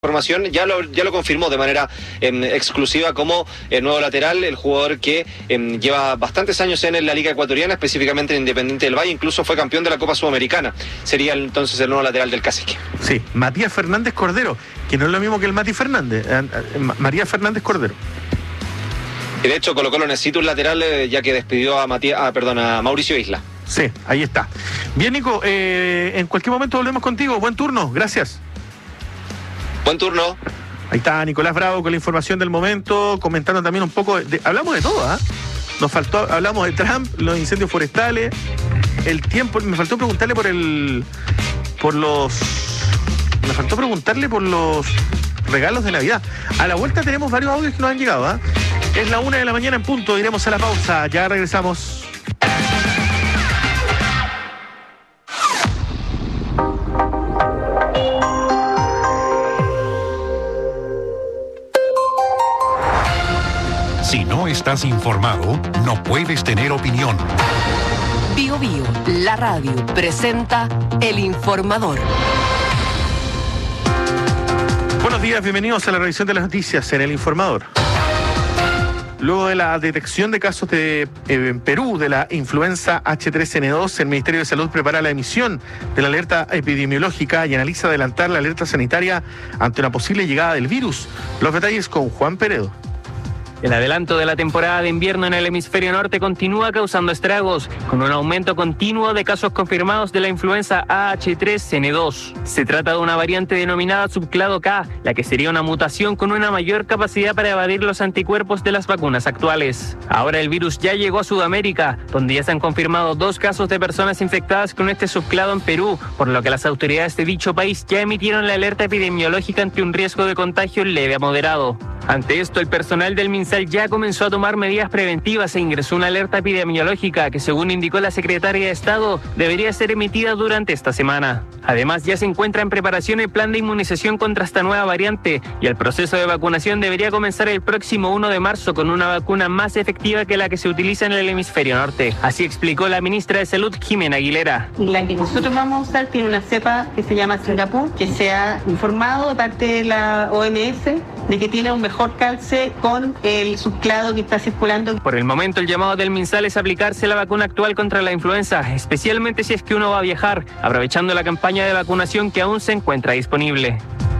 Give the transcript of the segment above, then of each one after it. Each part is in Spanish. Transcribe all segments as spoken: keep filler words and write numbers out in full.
Información ya lo, ya lo confirmó de manera eh, exclusiva como el nuevo lateral, el jugador que eh, lleva bastantes años en la Liga Ecuatoriana, específicamente en Independiente del Valle, incluso fue campeón de la Copa Sudamericana. Sería entonces el nuevo lateral del Cacique. Sí, Matías Fernández Cordero, que no es lo mismo que el Mati Fernández, eh, eh, María Fernández Cordero. Y de hecho Colo Colo necesita un lateral eh, ya que despidió a, Matías, ah, perdón, a Mauricio Isla. Sí, ahí está. Bien, Nico, eh, en cualquier momento volvemos contigo. Buen turno, gracias. Buen turno. Ahí está Nicolás Bravo con la información del momento, comentando también un poco, de, de, hablamos de todo, ¿ah? ¿eh? Nos faltó, hablamos de Trump, los incendios forestales, el tiempo, me faltó preguntarle por el, por los, me faltó preguntarle por los regalos de Navidad. A la vuelta tenemos varios audios que nos han llegado, ¿ah? ¿eh? Es la una de la mañana en punto, iremos a la pausa, ya regresamos. Si no estás informado, no puedes tener opinión. Bio Bio, la radio, presenta El Informador. Buenos días, bienvenidos a la revisión de las noticias en El Informador. Luego de la detección de casos de, eh, en Perú de la influenza H tres N dos, el Ministerio de Salud prepara la emisión de la alerta epidemiológica y analiza adelantar la alerta sanitaria ante una posible llegada del virus. Los detalles con Juan Peredo. El adelanto de la temporada de invierno en el hemisferio norte continúa causando estragos, con un aumento continuo de casos confirmados de la influenza A H tres N dos. Se trata de una variante denominada subclado K, la que sería una mutación con una mayor capacidad para evadir los anticuerpos de las vacunas actuales. Ahora el virus ya llegó a Sudamérica, donde ya se han confirmado dos casos de personas infectadas con este subclado en Perú, por lo que las autoridades de dicho país ya emitieron la alerta epidemiológica ante un riesgo de contagio leve a moderado. Ante esto, el personal del MinSal ya comenzó a tomar medidas preventivas e ingresó una alerta epidemiológica que, según indicó la secretaria de Estado, debería ser emitida durante esta semana. Además, ya se encuentra en preparación el plan de inmunización contra esta nueva variante y el proceso de vacunación debería comenzar el próximo uno de marzo con una vacuna más efectiva que la que se utiliza en el hemisferio norte. Así explicó la ministra de Salud, Jimena Aguilera. La que nosotros vamos a usar tiene una cepa que se llama Singapur, que se ha informado de parte de la O M S de que tiene un mejor calce con el subclado que está circulando. Por el momento, el llamado del MinSal es aplicarse la vacuna actual contra la influenza, especialmente si es que uno va a viajar, aprovechando la campaña de vacunación que aún se encuentra disponible.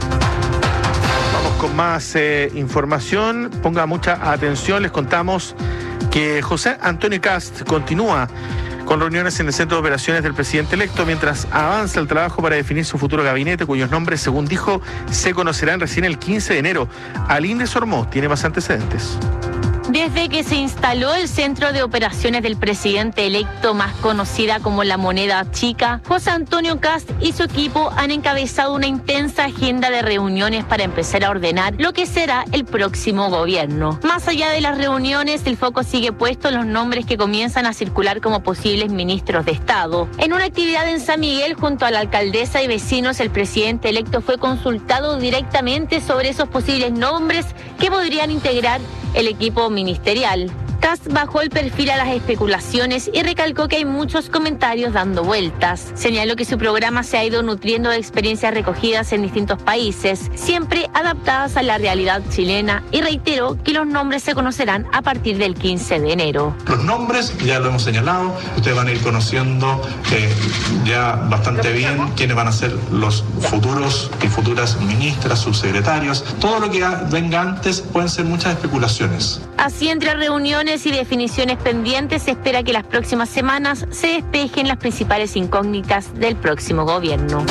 Vamos con más eh, información. Ponga mucha atención. Les contamos que José Antonio Kast continúa con reuniones en el centro de operaciones del presidente electo mientras avanza el trabajo para definir su futuro gabinete, cuyos nombres, según dijo, se conocerán recién el quince de enero. Aline Sormó tiene más antecedentes. Desde que se instaló el centro de operaciones del presidente electo, más conocida como la Moneda Chica, José Antonio Kast y su equipo han encabezado una intensa agenda de reuniones para empezar a ordenar lo que será el próximo gobierno. Más allá de las reuniones, el foco sigue puesto en los nombres que comienzan a circular como posibles ministros de Estado. En una actividad en San Miguel, junto a la alcaldesa y vecinos, el presidente electo fue consultado directamente sobre esos posibles nombres que podrían integrar el equipo ministerial. Kast bajó el perfil a las especulaciones y recalcó que hay muchos comentarios dando vueltas. Señaló que su programa se ha ido nutriendo de experiencias recogidas en distintos países, siempre adaptadas a la realidad chilena, y reiteró que los nombres se conocerán a partir del quince de enero. Los nombres ya lo hemos señalado, ustedes van a ir conociendo eh, ya bastante bien quiénes van a ser los futuros y futuras ministras, subsecretarios. Todo lo que venga antes pueden ser muchas especulaciones. Así, entre reuniones y definiciones pendientes, se espera que las próximas semanas se despejen las principales incógnitas del próximo gobierno.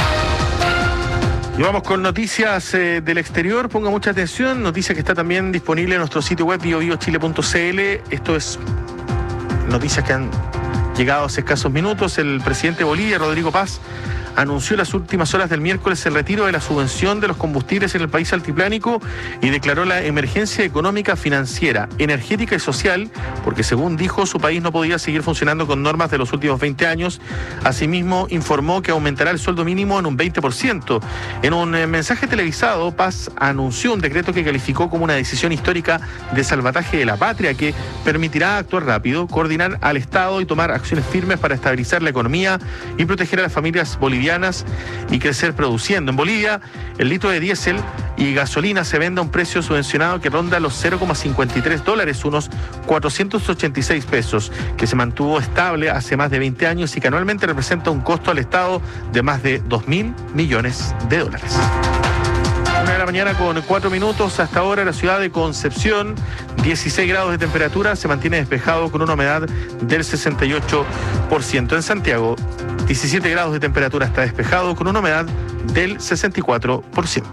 Y vamos con noticias eh, del exterior. Ponga mucha atención. Noticia que está también disponible en nuestro sitio web bio bio chile punto c l. Esto es noticias que han llegado hace escasos minutos. El presidente de Bolivia, Rodrigo Paz, anunció en las últimas horas del miércoles el retiro de la subvención de los combustibles en el país altiplánico y declaró la emergencia económica, financiera, energética y social, porque según dijo, su país no podía seguir funcionando con normas de los últimos veinte años. Asimismo, informó que aumentará el sueldo mínimo en un veinte por ciento. En un mensaje televisado, Paz anunció un decreto que calificó como una decisión histórica de salvataje de la patria que permitirá actuar rápido, coordinar al Estado y tomar acciones firmes para estabilizar la economía y proteger a las familias bolivianas bolivianas y crecer produciendo. En Bolivia, el litro de diésel y gasolina se vende a un precio subvencionado que ronda los cero coma cincuenta y tres dólares, unos cuatrocientos ochenta y seis pesos, que se mantuvo estable hace más de veinte años y que anualmente representa un costo al Estado de más de dos mil millones de dólares. Una de la mañana con cuatro minutos. Hasta ahora la ciudad de Concepción, dieciséis grados de temperatura, se mantiene despejado con una humedad del sesenta y ocho por ciento. En Santiago, diecisiete grados de temperatura, está despejado con una humedad del sesenta y cuatro por ciento.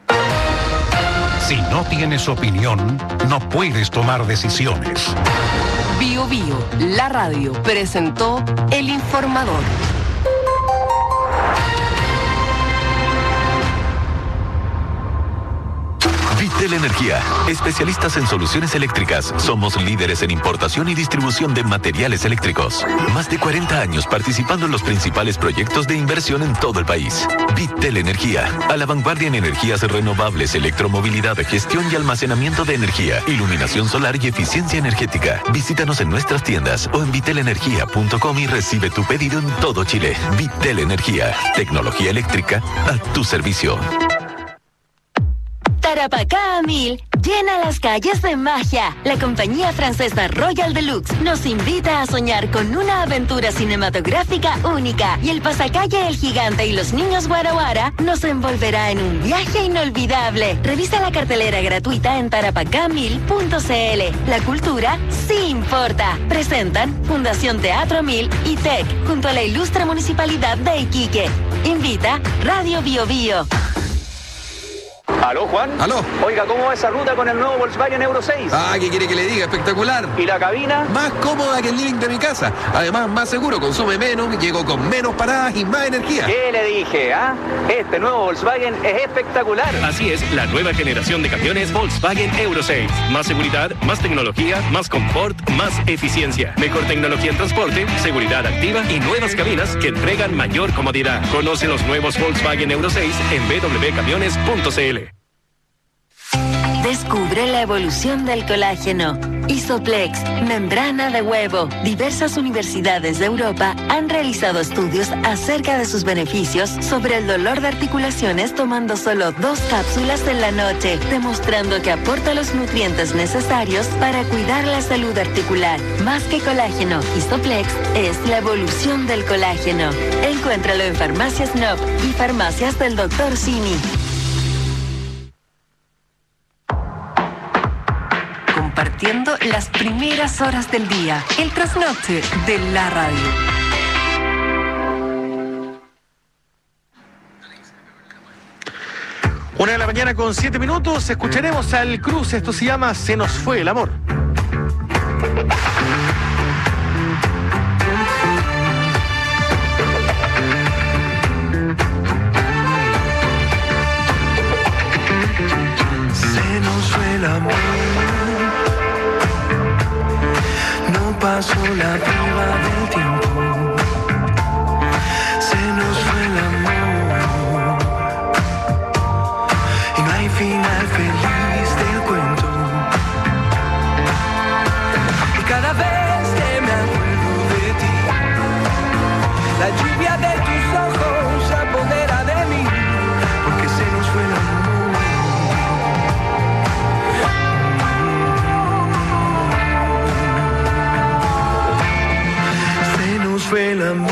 Si no tienes opinión, no puedes tomar decisiones. Bio Bio, la radio, presentó El Informador. Vitel Energía, especialistas en soluciones eléctricas. Somos líderes en importación y distribución de materiales eléctricos. Más de cuarenta años participando en los principales proyectos de inversión en todo el país. Vitel Energía, a la vanguardia en energías renovables, electromovilidad, gestión y almacenamiento de energía, iluminación solar y eficiencia energética. Visítanos en nuestras tiendas o en vitel energía punto com y recibe tu pedido en todo Chile. Vitel Energía, tecnología eléctrica a tu servicio. Tarapacá a mil llena las calles de magia. La compañía francesa Royal Deluxe nos invita a soñar con una aventura cinematográfica única y el pasacalle El Gigante y los Niños Guara Guara nos envolverá en un viaje inolvidable. Revisa la cartelera gratuita en tarapacá mil punto c l. La cultura sí importa. Presentan Fundación Teatro Mil y T E C junto a la ilustre Municipalidad de Iquique. Invita Radio Bio Bio. ¿Aló, Juan? ¿Aló? Oiga, ¿cómo va esa ruta con el nuevo Volkswagen Euro seis? Ah, ¿qué quiere que le diga? Espectacular. ¿Y la cabina? Más cómoda que el living de mi casa. Además, más seguro, consume menos, llego con menos paradas y más energía. ¿Qué le dije, ah? Este nuevo Volkswagen es espectacular. Así es, la nueva generación de camiones Volkswagen Euro seis. Más seguridad, más tecnología, más confort, más eficiencia. Mejor tecnología en transporte, seguridad activa y nuevas cabinas que entregan mayor comodidad. Conoce los nuevos Volkswagen Euro seis en b w camiones punto c l. Descubre la evolución del colágeno. Isoplex, membrana de huevo. Diversas universidades de Europa han realizado estudios acerca de sus beneficios sobre el dolor de articulaciones tomando solo dos cápsulas en la noche, demostrando que aporta los nutrientes necesarios para cuidar la salud articular. Más que colágeno, Isoplex es la evolución del colágeno. Encuéntralo en Farmacias N O P y Farmacias del doctor Simi. Compartiendo las primeras horas del día, el trasnoche de la radio. Una de la mañana con siete minutos, escucharemos al Cruz. Esto se llama Se nos fue el amor. Se nos fue el amor. Pasó la prueba del tiempo, se nos fue el amor y no hay final feliz del cuento. Y cada vez que me acuerdo de ti, la lluvia de tus ojos se apodera de mí, porque se nos fue el amor. Fue el amor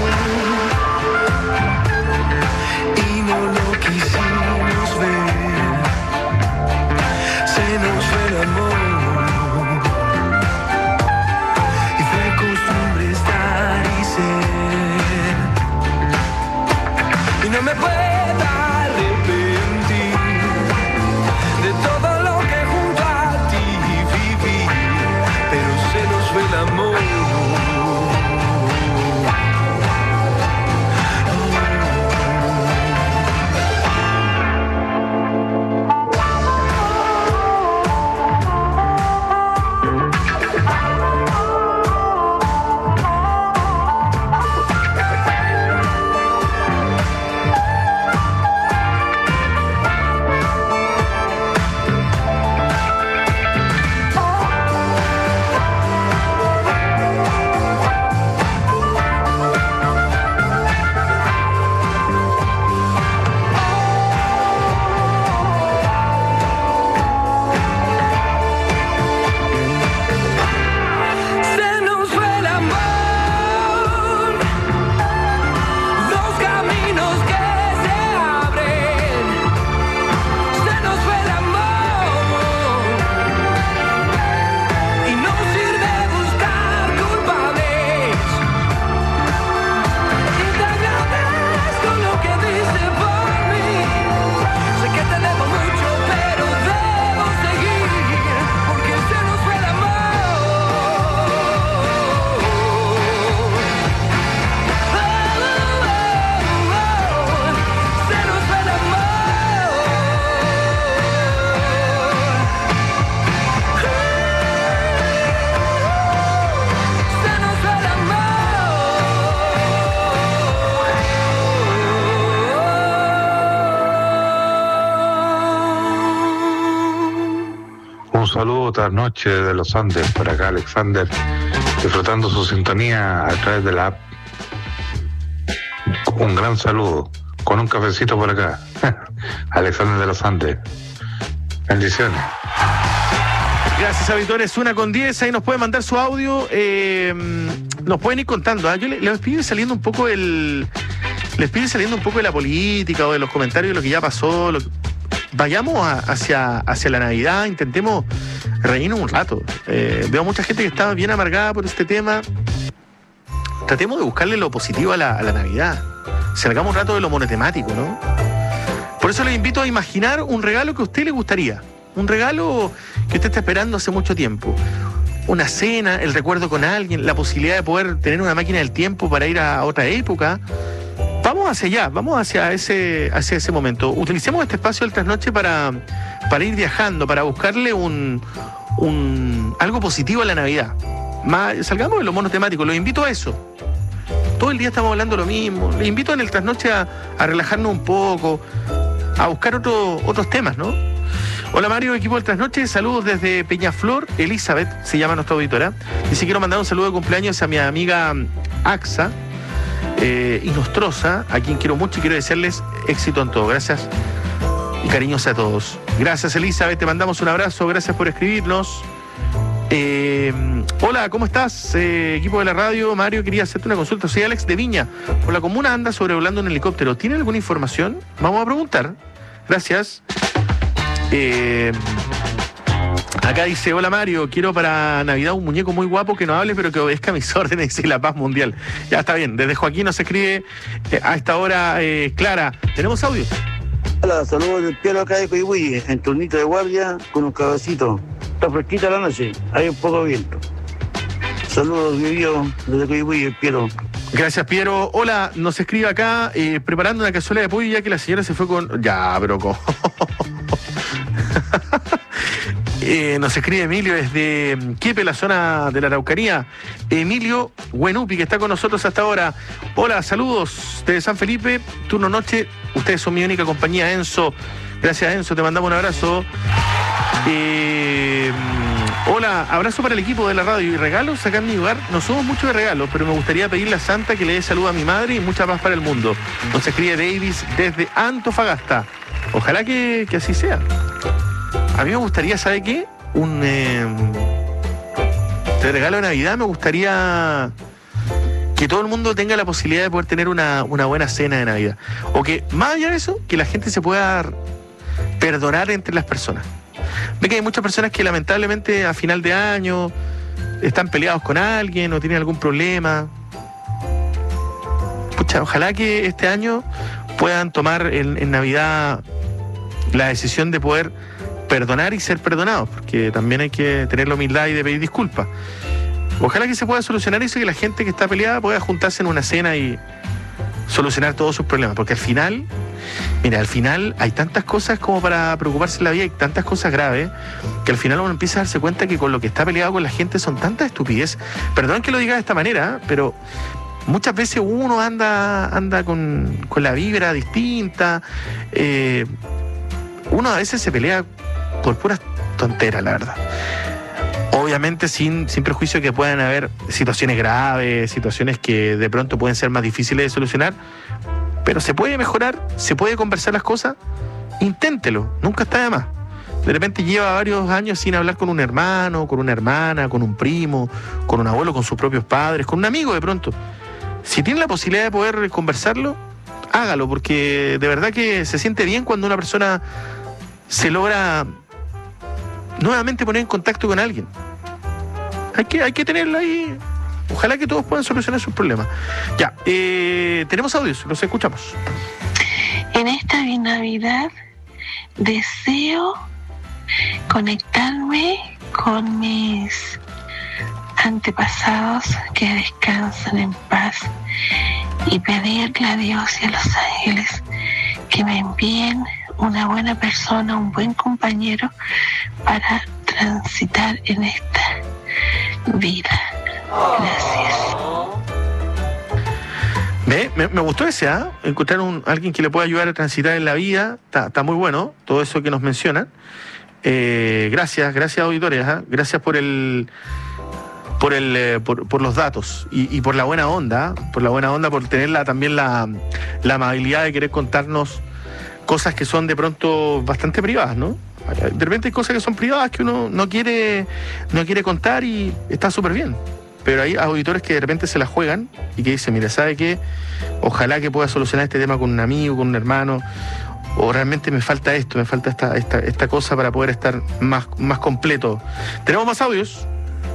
y no lo quisimos ver. Se nos fue el amor y fue costumbre estar y ser. Un saludo esta noche de los Andes, por acá Alexander, disfrutando su sintonía a través de la app. Un gran saludo, con un cafecito por acá. Alexander de los Andes. Bendiciones. Gracias, auditores. Una con diez, ahí nos pueden mandar su audio. Eh, nos pueden ir contando. ¿eh? Yo les, les pido saliendo un poco el. Les pido saliendo un poco de la política o de los comentarios de lo que ya pasó. Lo, vayamos a, hacia, hacia la Navidad, intentemos reírnos un rato. Eh, veo mucha gente que está bien amargada por este tema. Tratemos de buscarle lo positivo a la, a la Navidad. Salgamos un rato de lo monotemático, ¿no? Por eso les invito a imaginar un regalo que a usted le gustaría. Un regalo que usted está esperando hace mucho tiempo. Una cena, el recuerdo con alguien, la posibilidad de poder tener una máquina del tiempo para ir a otra época. Vamos hacia allá, vamos hacia ese, hacia ese momento. Utilicemos este espacio del trasnoche para, para ir viajando, para buscarle un, un algo positivo a la Navidad. Más, salgamos de lo monotemático, los invito a eso. Todo el día estamos hablando lo mismo. Les invito en el trasnoche a, a relajarnos un poco, a buscar otro, otros temas, ¿no? Hola Mario, equipo del Trasnoche, saludos desde Peñaflor. Elizabeth se llama nuestra auditora. Dice: quiero mandar un saludo de cumpleaños a mi amiga Axa eh, y Nostroza, a quien quiero mucho y quiero desearles éxito en todo. Gracias y cariños a todos. Gracias Elizabeth, te mandamos un abrazo, gracias por escribirnos. Eh, hola, ¿cómo estás? Eh, equipo de la radio, Mario, quería hacerte una consulta. Soy Alex de Viña. Por la comuna anda sobrevolando un helicóptero. ¿Tiene alguna información? Vamos a preguntar. Gracias. Eh, acá dice: hola Mario, quiero para Navidad un muñeco muy guapo que no hable pero que obedezca mis órdenes y la paz mundial. Ya está bien, desde Joaquín nos escribe eh, a esta hora eh, Clara. ¿Tenemos audio? Hola, saludos del Piero acá de Coihuí, en turnito de guardia con un cabecito. Está fresquita la noche, hay un poco de viento. Saludos, vivió desde Coihuí, el Piero. Gracias, Piero. Hola, nos escribe acá, eh, preparando una cazuela de pollo ya que la señora se fue con... Ya, pero... Con... eh, nos escribe Emilio desde Quiepe, la zona de la Araucanía. Emilio Buenupi, que está con nosotros hasta ahora. Hola, saludos desde San Felipe, turno noche. Ustedes son mi única compañía, Enzo. Gracias, Enzo, te mandamos un abrazo. Eh... Hola, abrazo para el equipo de la radio y regalos acá en mi hogar. No somos muchos de regalos, pero me gustaría pedirle a Santa que le dé salud a mi madre y mucha paz para el mundo. Nos escribe Davis desde Antofagasta. Ojalá que, que así sea. A mí me gustaría, ¿sabe qué? Un eh, de regalo de Navidad me gustaría que todo el mundo tenga la posibilidad de poder tener una, una buena cena de Navidad. O que, más allá de eso, que la gente se pueda perdonar entre las personas. Ve que hay muchas personas que lamentablemente a final de año están peleados con alguien o tienen algún problema. Pucha, ojalá que este año puedan tomar en, en Navidad la decisión de poder perdonar y ser perdonados, porque también hay que tener la humildad y de pedir disculpas. Ojalá que se pueda solucionar eso y que la gente que está peleada pueda juntarse en una cena y solucionar todos sus problemas, porque al final, mira, al final hay tantas cosas como para preocuparse en la vida, hay tantas cosas graves, que al final uno empieza a darse cuenta que con lo que está peleado con la gente son tantas estupideces. Perdón que lo diga de esta manera, pero muchas veces uno anda, anda con, con la vibra distinta, eh, uno a veces se pelea por puras tonteras, la verdad. Obviamente sin, sin prejuicio que puedan haber situaciones graves, situaciones que de pronto pueden ser más difíciles de solucionar, pero se puede mejorar, se puede conversar las cosas, inténtelo, nunca está de más. De repente lleva varios años sin hablar con un hermano, con una hermana, con un primo, con un abuelo, con sus propios padres, con un amigo de pronto. Si tiene la posibilidad de poder conversarlo, hágalo, porque de verdad que se siente bien cuando una persona se logra nuevamente poner en contacto con alguien. Hay que, hay que tenerlo ahí. Ojalá que todos puedan solucionar sus problemas. Ya, eh, tenemos audios, los escuchamos. En esta Navidad deseo conectarme con mis antepasados que descansan en paz y pedirle a Dios y a los ángeles que me envíen una buena persona, un buen compañero para transitar en esta vida. Gracias. ¿Ve? Me, me gustó ese, ¿ah? ¿eh? Encontrar un, alguien que le pueda ayudar a transitar en la vida, está muy bueno, todo eso que nos mencionan. Eh, gracias, gracias auditores, ¿eh? Gracias por el por el eh, por, por los datos y, y por la buena onda, por la buena onda, por tener la, también la, la amabilidad de querer contarnos cosas que son de pronto bastante privadas, ¿no? De repente hay cosas que son privadas que uno no quiere, no quiere contar y está súper bien. Pero hay auditores que de repente se la juegan y que dicen, mira, ¿sabe qué? Ojalá que pueda solucionar este tema con un amigo, con un hermano, o realmente me falta esto, me falta esta, esta, esta cosa para poder estar más, más completo. ¿Tenemos más audios?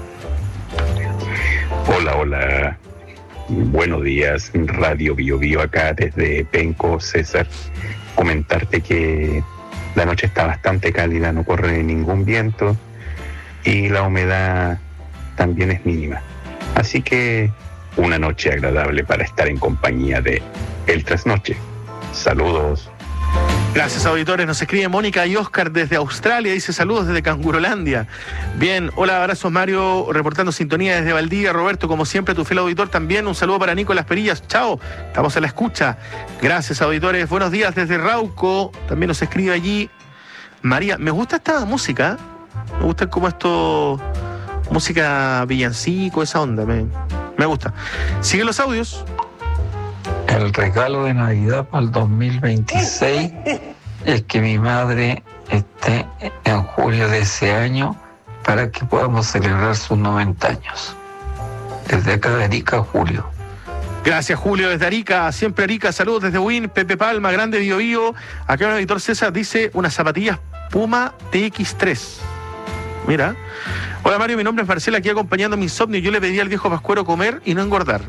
Hola, hola. Buenos días, Radio Bio Bio acá desde Penco, César. Comentarte que la noche está bastante cálida, no corre ningún viento y la humedad también es mínima. Así que una noche agradable para estar en compañía de El Trasnoche. Saludos. Gracias, auditores. Nos escribe Mónica y Oscar desde Australia. Dice saludos desde Cangurolandia. Bien, hola, abrazos Mario, reportando sintonía desde Valdivia. Roberto, como siempre, tu fiel auditor también. Un saludo para Nicolás Perillas. Chao, estamos a la escucha. Gracias, auditores. Buenos días desde Rauco. También nos escribe allí María. Me gusta esta música. Me gusta como esto... música villancico, esa onda, me, me gusta. Siguen los audios. El regalo de Navidad para el dos mil veintiséis es que mi madre esté en julio de ese año para que podamos celebrar sus noventa años. Desde acá de Arica, Julio. Gracias, Julio, desde Arica, siempre Arica. Saludos desde Win, Pepe Palma, Grande Bio Bio. Acá el editor César dice unas zapatillas Puma T X tres. Mira. Hola Mario, mi nombre es Marcela, aquí acompañando mi insomnio. Yo le pedí al viejo Pascuero comer y no engordar.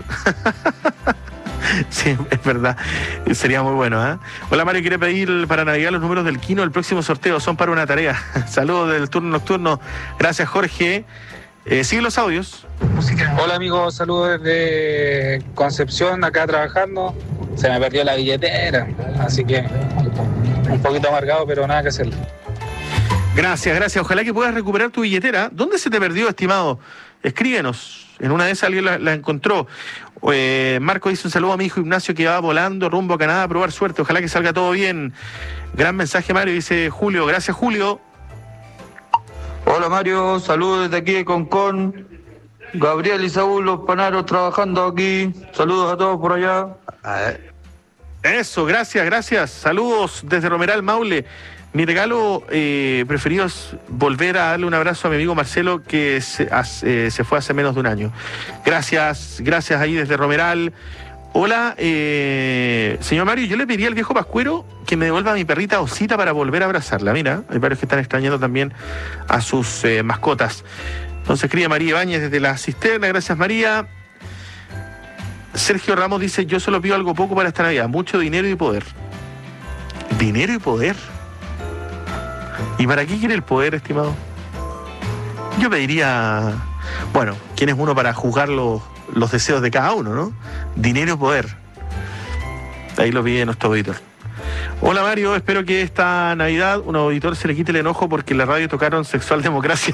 Sí, es verdad. Sería muy bueno, ¿eh? Hola Mario, quiere pedir para Navidad los números del Kino. El próximo sorteo son para una tarea. Saludos del turno nocturno. Gracias, Jorge. Eh, Sigue los audios. Hola amigos, saludos desde Concepción, acá trabajando. Se me perdió la billetera, así que un poquito amargado, pero nada que hacerle. Gracias, gracias. Ojalá que puedas recuperar tu billetera. ¿Dónde se te perdió, estimado? Escríbenos. En una de esas alguien la, la encontró. Eh, Marco dice un saludo a mi hijo Ignacio que va volando rumbo a Canadá a probar suerte. Ojalá que salga todo bien. Gran mensaje, Mario. Dice Julio. Gracias, Julio. Hola, Mario. Saludos desde aquí de Concón. Gabriel y Saúl, los panaros trabajando aquí. Saludos a todos por allá. Eso, gracias, gracias. Saludos desde Romeral, Maule. Mi regalo eh, preferido es volver a darle un abrazo a mi amigo Marcelo, que se, eh, se fue hace menos de un año. Gracias, gracias ahí desde Romeral. Hola, eh, señor Mario, yo le pedí al viejo Pascuero que me devuelva a mi perrita Osita para volver a abrazarla. Mira, hay varios que están extrañando también a sus eh, mascotas. Entonces escribe María Ibáñez desde la cisterna. Gracias, María. Sergio Ramos dice, yo solo pido algo poco para esta Navidad, mucho dinero y poder. ¿Dinero y poder? ¿Y para qué quiere el poder, estimado? Yo pediría, bueno, ¿quién es uno para juzgar los, los deseos de cada uno, no? Dinero y poder. Ahí lo pide nuestro auditor. Hola Mario, espero que esta Navidad un auditor se le quite el enojo porque en la radio tocaron Sexual Democracia.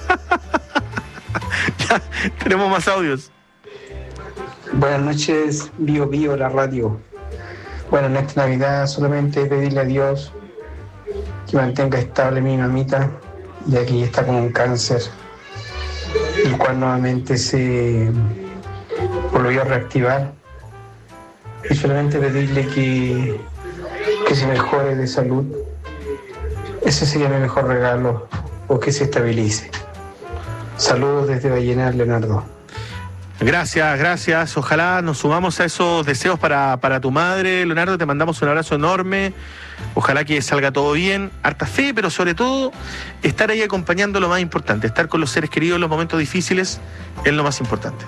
Ya, tenemos más audios. Buenas noches, Bio Bio, la radio. Bueno, en esta Navidad solamente pedirle a Dios que mantenga estable mi mamita, ya que está con un cáncer, el cual nuevamente se volvió a reactivar. Y solamente pedirle que, que se mejore de salud. Ese sería mi mejor regalo, o que se estabilice. Saludos desde Vallenar, Leonardo. Gracias, gracias. Ojalá nos sumamos a esos deseos para, para tu madre, Leonardo. Te mandamos un abrazo enorme. Ojalá que salga todo bien. Harta fe, pero sobre todo estar ahí acompañando lo más importante. Estar con los seres queridos en los momentos difíciles es lo más importante.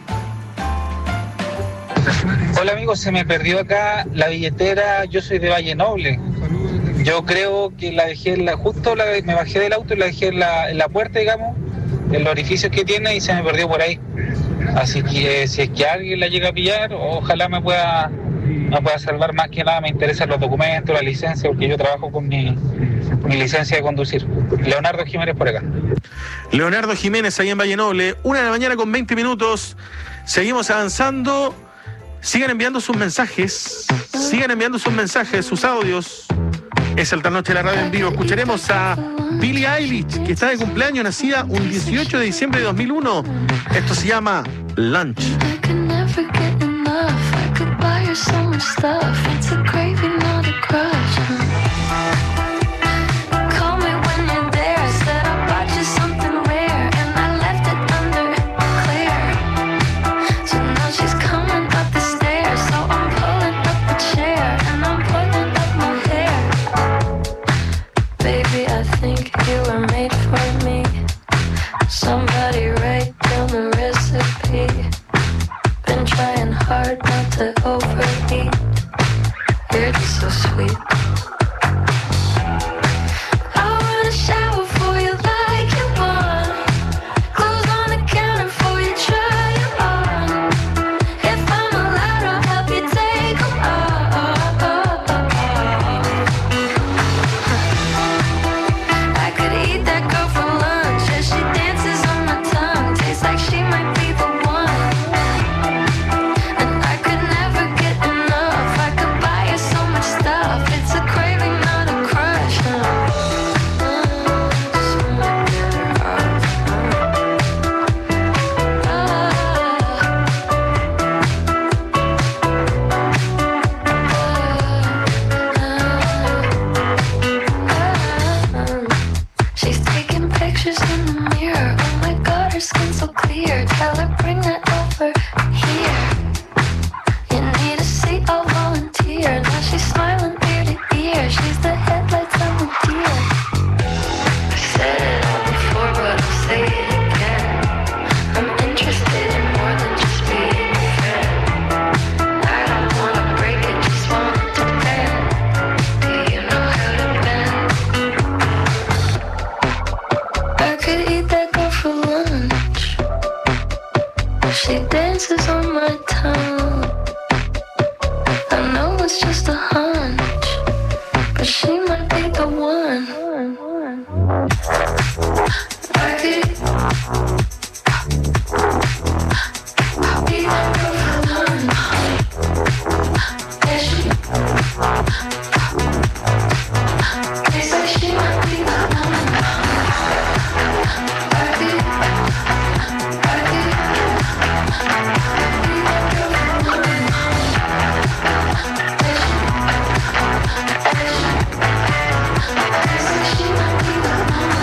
Hola amigos, se me perdió acá la billetera. Yo soy de Valle Noble. Yo creo que la dejé en la, justo la, me bajé del auto y la dejé en la, en la puerta, digamos, en los orificios que tiene, y se me perdió por ahí. Así que eh, si es que alguien la llega a pillar, ojalá me pueda, me pueda salvar. Más que nada me interesan los documentos, la licencia, porque yo trabajo con mi, mi licencia de conducir. Leonardo Jiménez por acá. Leonardo Jiménez ahí en Valle Noble, una de la mañana con veinte minutos. Seguimos avanzando. Sigan enviando sus mensajes, sigan enviando sus mensajes, sus audios. Es el Trasnoche de la radio en vivo. Escucharemos a Billie Eilish, que está de cumpleaños, nacida un dieciocho de diciembre de dos mil uno. Esto se llama Lunch. Somebody write down the recipe. Been trying hard not to overeat. You're just so sweet. I wanna shower for you like you want. Clothes on the counter for you, try it on. If I'm allowed, I'll help you take them off. I could eat that girl for lunch as she dances on my tongue. Tastes like she might be the one. And I could never get enough. I could buy her so much stuff. It's a craving, not a crush. Just wanna get her off. She's taking pictures in the mirror. Oh my god, her skin's so clear. Tell her bring that over here. You need a seat, I'll volunteer. Now she's smiling ear to ear. She's the headlights on the deer. I said it all before, but I'll say it again. I'm interested in more than just being a friend. I don't wanna break it, just want it to bend. Do you know how to bend? I could eat that girl for lunch. She dances on my tongue. I know it's just a hunch, but she might be the one. I could eat that girl for lunch. Yeah, she tastes like she might be the one. I could, I could, be that girl for lunch. Yeah, she, tastes like she might be the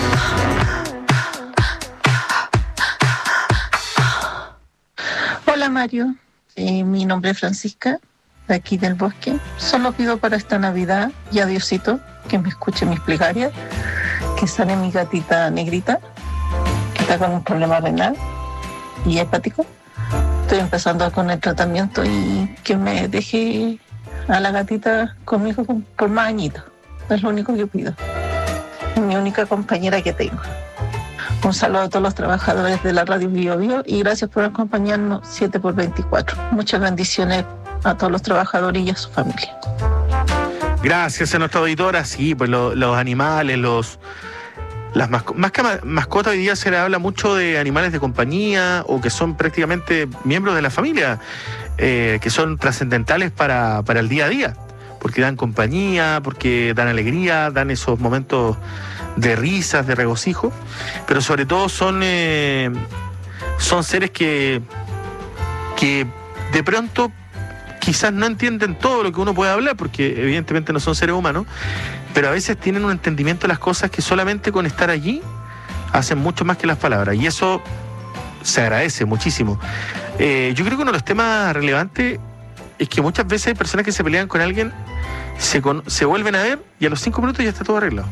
Hola Mario, eh, mi nombre es Francisca, de aquí del Bosque. Solo pido para esta Navidad y a Diosito que me escuche mis plegarias, que sane mi gatita negrita, que está con un problema renal y hepático. Estoy empezando con el tratamiento y que me deje a la gatita conmigo por más añitos. Es lo único que pido. Es mi única compañera que tengo. Un saludo a todos los trabajadores de la radio Bio Bio y gracias por acompañarnos siete por veinticuatro. Muchas bendiciones a todos los trabajadores y a su familia. Gracias a nuestra auditora. Sí, pues lo, los animales, los las masco- más que ma- mascotas, hoy día se le habla mucho de animales de compañía o que son prácticamente miembros de la familia, eh, que son trascendentales para, para el día a día, porque dan compañía, porque dan alegría, dan esos momentos de risas, de regocijo, pero sobre todo son, eh, son seres que, que de pronto quizás no entienden todo lo que uno puede hablar, porque evidentemente no son seres humanos, pero a veces tienen un entendimiento de las cosas que solamente con estar allí hacen mucho más que las palabras, y eso se agradece muchísimo. Eh, yo creo que uno de los temas relevantes es que muchas veces hay personas que se pelean con alguien, se, con, se vuelven a ver y a los cinco minutos ya está todo arreglado.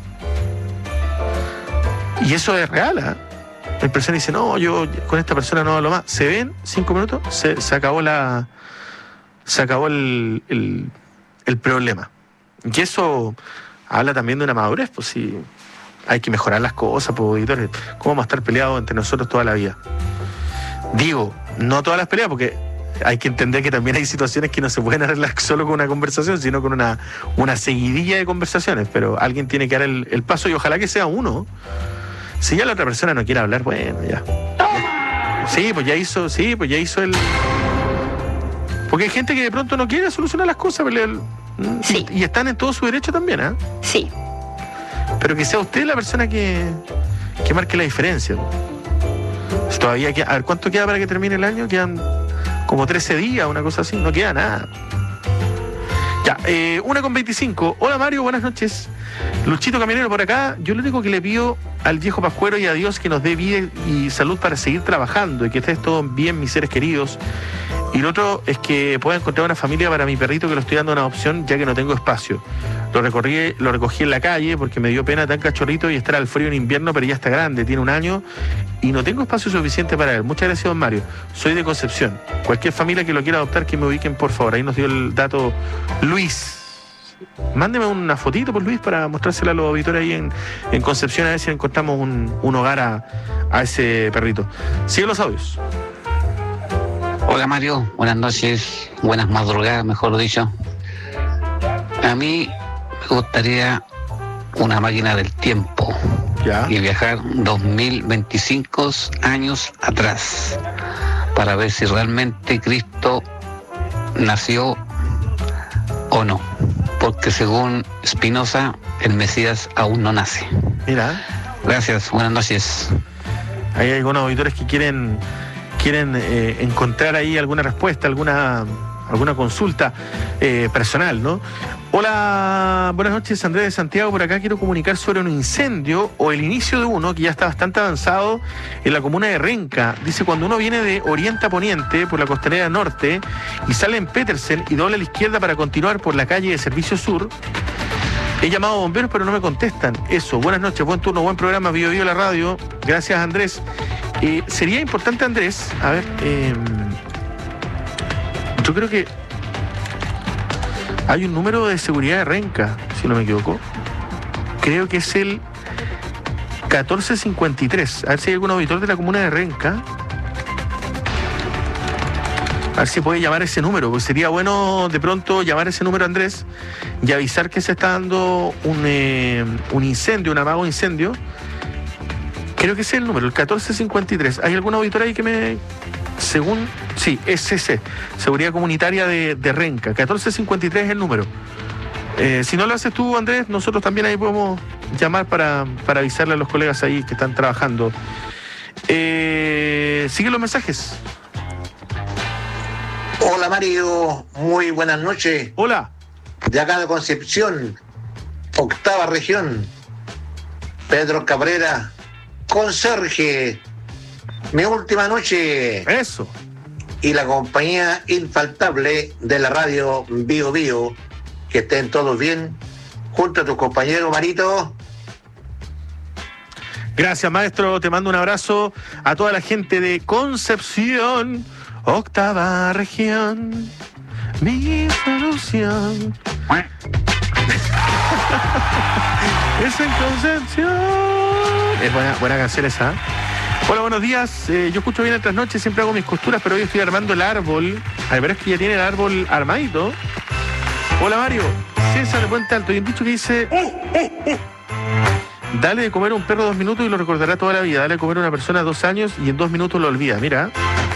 Y eso es real, ¿eh? La persona dice, no, yo con esta persona no hablo más. Se ven, cinco minutos, se, se acabó la se acabó el, el, el problema. Y eso habla también de una madurez, pues sí, hay que mejorar las cosas, pues auditores. ¿Cómo vamos a estar peleados entre nosotros toda la vida? Digo, no todas las peleas, porque hay que entender que también hay situaciones que no se pueden arreglar solo con una conversación, sino con una, una seguidilla de conversaciones, pero alguien tiene que dar el, el paso y ojalá que sea uno. Si ya la otra persona no quiere hablar, bueno, ya. Sí, pues ya hizo, sí, pues ya hizo el... Porque hay gente que de pronto no quiere solucionar las cosas, pero el... Sí. Y están en todo su derecho también, ¿eh? Sí. pero que sea usted la persona que, que marque la diferencia. Si todavía queda, a ver, ¿cuánto queda para que termine el año? Quedan como trece días, una cosa así, no queda nada. Ya, eh, una con veinticinco. Hola Mario, buenas noches. Luchito Camionero por acá. Yo lo único que le pido al viejo Pascuero y a Dios que nos dé vida y salud para seguir trabajando y que estés todo bien, mis seres queridos. Y lo otro es que pueda encontrar una familia para mi perrito, que lo estoy dando una opción ya que no tengo espacio. Lo recorrí, lo recogí en la calle porque me dio pena tan cachorrito y estar al frío en invierno, pero ya está grande, tiene un año y no tengo espacio suficiente para él. Muchas gracias, don Mario. Soy de Concepción. Cualquier familia que lo quiera adoptar, que me ubiquen, por favor. Ahí nos dio el dato Luis. Mándeme una fotito, por Luis, para mostrársela a los auditores ahí en, en Concepción, a ver si encontramos un, un hogar a, a ese perrito. Sigue los audios. Hola Mario, buenas noches, buenas madrugadas, mejor dicho. A mí me gustaría una máquina del tiempo. ¿Ya? Y viajar dos mil veinticinco años atrás para ver si realmente Cristo nació o no, porque según Spinoza el Mesías aún no nace. Mira. Gracias, buenas noches. Hay algunos auditores que quieren quieren eh, encontrar ahí alguna respuesta, alguna alguna consulta eh, personal, ¿no? Hola, buenas noches, Andrés de Santiago, por acá quiero comunicar sobre un incendio o el inicio de uno que ya está bastante avanzado en la comuna de Renca. Dice, cuando uno viene de oriente a poniente por la costanera norte y sale en Petersen y dobla a la izquierda para continuar por la calle de Servicio Sur. He llamado a bomberos pero no me contestan. Eso, buenas noches, buen turno, buen programa, Bio Bio la radio. Gracias, Andrés. Eh, sería importante, Andrés, a ver, eh, yo creo que hay un número de seguridad de Renca, si no me equivoco. Creo que es el catorce cincuenta y tres. A ver si hay algún auditor de la comuna de Renca. A ver si puede llamar ese número, porque sería bueno de pronto llamar ese número, Andrés, y avisar que se está dando un, eh, un incendio, un amago incendio. Creo que ese es el número, el catorce cincuenta y tres. ¿Hay algún auditor ahí que me... Según... Sí, es ese, Seguridad Comunitaria de, de Renca. catorce cincuenta y tres es el número. Eh, si no lo haces tú, Andrés, nosotros también ahí podemos llamar para, para avisarle a los colegas ahí que están trabajando. Eh, Sigue los mensajes. Hola Mario, muy buenas noches. Hola. De acá de Concepción, octava región, Pedro Cabrera, conserje, mi última noche. Eso. Y la compañía infaltable de la radio Bio Bio, que estén todos bien, junto a tu compañero Marito. Gracias, maestro, te mando un abrazo a toda la gente de Concepción, octava región, mi solución es en Concepción. Es buena, buena canción esa. Hola, buenos días. Eh, yo escucho bien el trasnoche, siempre hago mis costuras, pero hoy estoy armando el árbol. Al ver es que ya tiene el árbol armadito. Hola, Mario. César de Puente Alto. Hay un dicho que dice: dale de comer a un perro dos minutos y lo recordará toda la vida. Dale de comer a una persona dos años y en dos minutos lo olvida. Mira.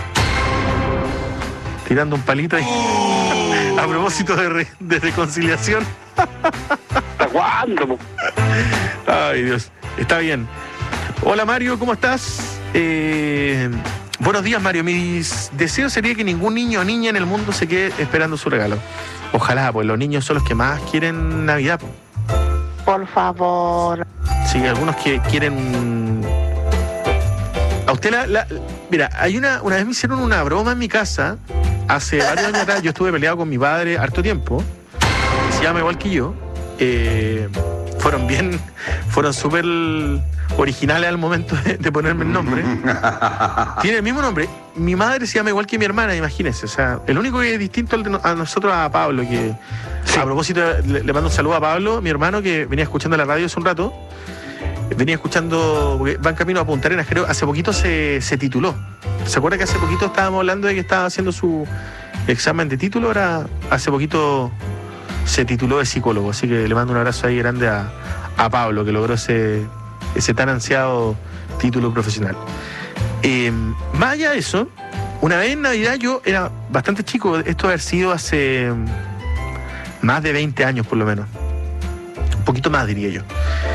Tirando un palito ahí. A propósito de, re, de reconciliación. ¿Hasta cuándo? Ay, Dios. Está bien. Hola, Mario, ¿cómo estás? Eh, buenos días, Mario. Mis deseos sería que ningún niño o niña en el mundo se quede esperando su regalo. Ojalá, pues los niños son los que más quieren Navidad. Por favor. Sí, algunos que quieren... A usted la... la... Mira, hay una... Una vez me hicieron una broma en mi casa, hace varios años atrás. Yo estuve peleado con mi padre harto tiempo. Se llama igual que yo. Eh, fueron bien... Fueron súper... originales al momento de, de ponerme el nombre. Tiene el mismo nombre. Mi madre se llama igual que mi hermana, imagínense. O sea, el único que es distinto a nosotros, a Pablo, que sí. A propósito, le, le mando un saludo a Pablo, mi hermano, que venía escuchando la radio hace un rato. Venía escuchando, porque va en camino a Punta Arenas, creo, hace poquito se, se tituló. ¿Se acuerda que hace poquito estábamos hablando de que estaba haciendo su examen de título? Ahora, hace poquito se tituló de psicólogo. Así que le mando un abrazo ahí grande a, a Pablo, que logró ese... ese tan ansiado título profesional. Eh, más allá de eso, una vez en Navidad yo era bastante chico, esto debe haber sido hace más de veinte años por lo menos, un poquito más diría yo,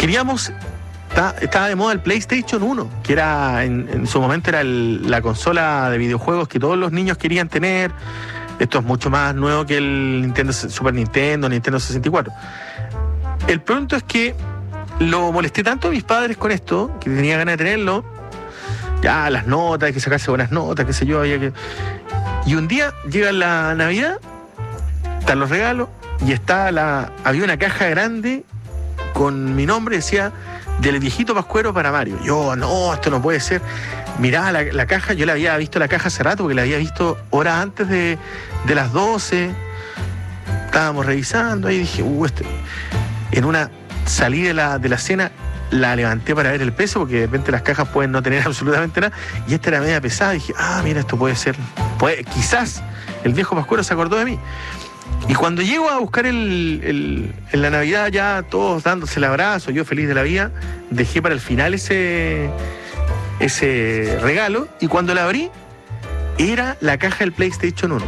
queríamos, está, estaba de moda el PlayStation uno, que era en, en su momento era el, la consola de videojuegos que todos los niños querían tener. Esto es mucho más nuevo que el Nintendo, Super Nintendo, Nintendo sesenta y cuatro. El punto es que lo molesté tanto a mis padres con esto, que tenía ganas de tenerlo. Ya, las notas, hay que sacarse buenas notas, qué sé yo, había que... Y un día llega la Navidad, están los regalos, y está la... había una caja grande con mi nombre, decía, del viejito Pascuero para Mario. Yo, no, esto no puede ser. Miraba la, la caja, yo la había visto la caja hace rato, porque la había visto horas antes de, de las doce. Estábamos revisando, ahí dije, uh, este... En una salí de la, de la cena, la levanté para ver el peso, porque de repente las cajas pueden no tener absolutamente nada, y esta era media pesada, y dije, ah, mira, esto puede ser, puede, quizás el viejo Pascuero se acordó de mí. Y cuando llego a buscar el, el, en la Navidad, ya todos dándose el abrazo, yo feliz de la vida, dejé para el final ese, ese regalo, y cuando la abrí, era la caja del PlayStation uno.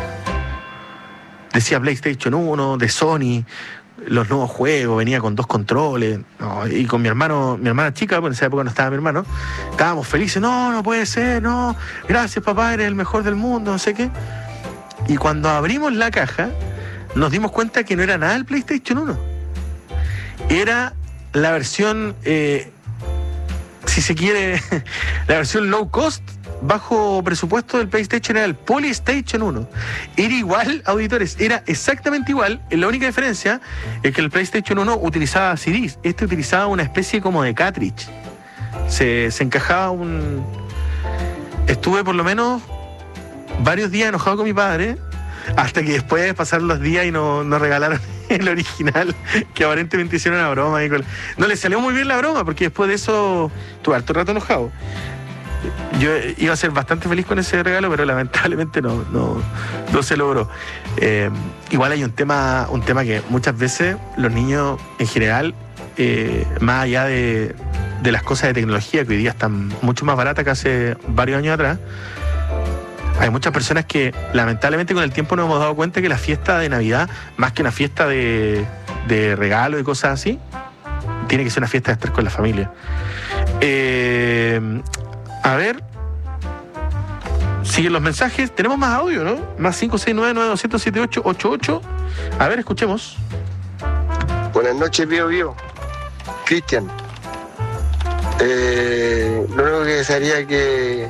Decía PlayStation uno, de Sony, los nuevos juegos, venía con dos controles, no, y con mi hermano, mi hermana chica, porque en esa época no estaba mi hermano, estábamos felices, no, no puede ser, no, gracias papá, eres el mejor del mundo, no sé qué. Y cuando abrimos la caja, nos dimos cuenta que no era nada el PlayStation uno. Era la versión, eh, si se quiere, la versión low cost, bajo presupuesto del PlayStation, era el PlayStation uno. Era igual, auditores, era exactamente igual. La única diferencia es que el PlayStation uno utilizaba C Ds. Este utilizaba una especie como de cartridge. Se, se encajaba un... Estuve por lo menos varios días enojado con mi padre, hasta que después pasaron los días y nos no regalaron el original, que aparentemente hicieron una broma. Y con... No le salió muy bien la broma, porque después de eso estuve harto rato enojado. Yo iba a ser bastante feliz con ese regalo, pero lamentablemente no, no, no se logró. Eh, igual hay un tema, un tema que muchas veces los niños en general, eh, más allá de, de las cosas de tecnología, que hoy día están mucho más baratas que hace varios años atrás, hay muchas personas que lamentablemente con el tiempo nos hemos dado cuenta que la fiesta de Navidad, más que una fiesta de, de regalos y cosas así, tiene que ser una fiesta de estar con la familia. Eh... A ver, siguen los mensajes. Tenemos más audio, ¿no? Más cinco seis nueve nueve dos cero cero siete ocho ocho ocho. A ver, escuchemos. Buenas noches, Bio Bio. Cristian. Eh, lo único que desearía que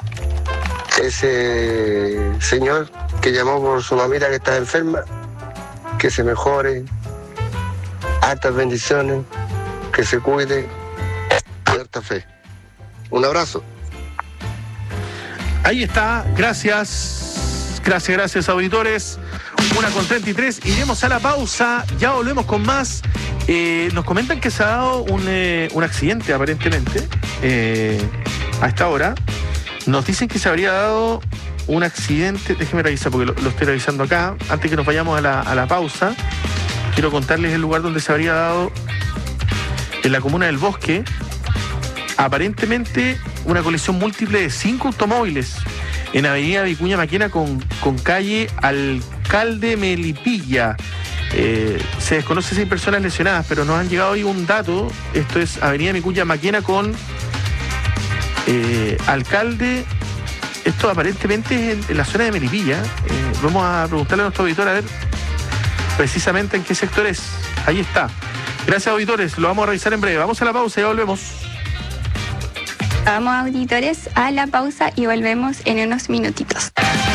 ese señor que llamó por su mamita que está enferma, que se mejore, hartas bendiciones, que se cuide, y harta fe. Un abrazo. Ahí está, gracias, gracias, gracias auditores. Una con treinta y tres, iremos a la pausa, ya volvemos con más. Eh, nos comentan que se ha dado un, eh, un accidente aparentemente eh, a esta hora. Nos dicen que se habría dado un accidente, déjenme revisar porque lo, lo estoy revisando acá. Antes que nos vayamos a la, a la pausa, quiero contarles el lugar donde se habría dado, en la comuna del Bosque. Aparentemente una colisión múltiple de cinco automóviles en Avenida Vicuña Maquena con, con calle Alcalde Melipilla. Eh, se desconoce si hay personas lesionadas, pero nos han llegado hoy un dato. Esto es Avenida Vicuña Maquena con eh, Alcalde. Esto aparentemente es en, en la zona de Melipilla. Eh, vamos a preguntarle a nuestro auditor a ver precisamente en qué sector es. Ahí está. Gracias, auditores. Lo vamos a revisar en breve. Vamos a la pausa y ya volvemos. Vamos, auditores, a la pausa y volvemos en unos minutitos.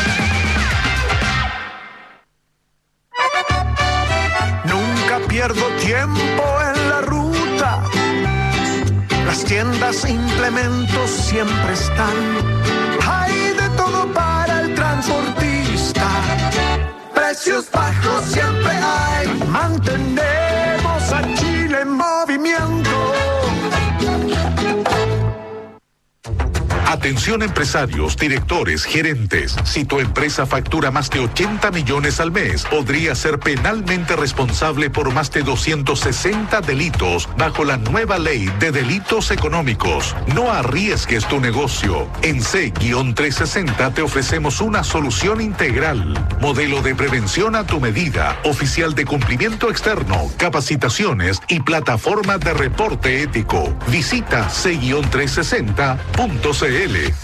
Nunca pierdo tiempo en la ruta. Las tiendas e implementos siempre están. Hay de todo para el transportista. Precios bajos siempre hay. Mantenemos a Chile en movimiento. Atención empresarios, directores, gerentes. Si tu empresa factura más de ochenta millones al mes, podría ser penalmente responsable por más de doscientos sesenta delitos bajo la nueva ley de delitos económicos. No arriesgues tu negocio. En C trescientos sesenta te ofrecemos una solución integral. Modelo de prevención a tu medida, oficial de cumplimiento externo, capacitaciones y plataforma de reporte ético. Visita C trescientos sesenta punto c l.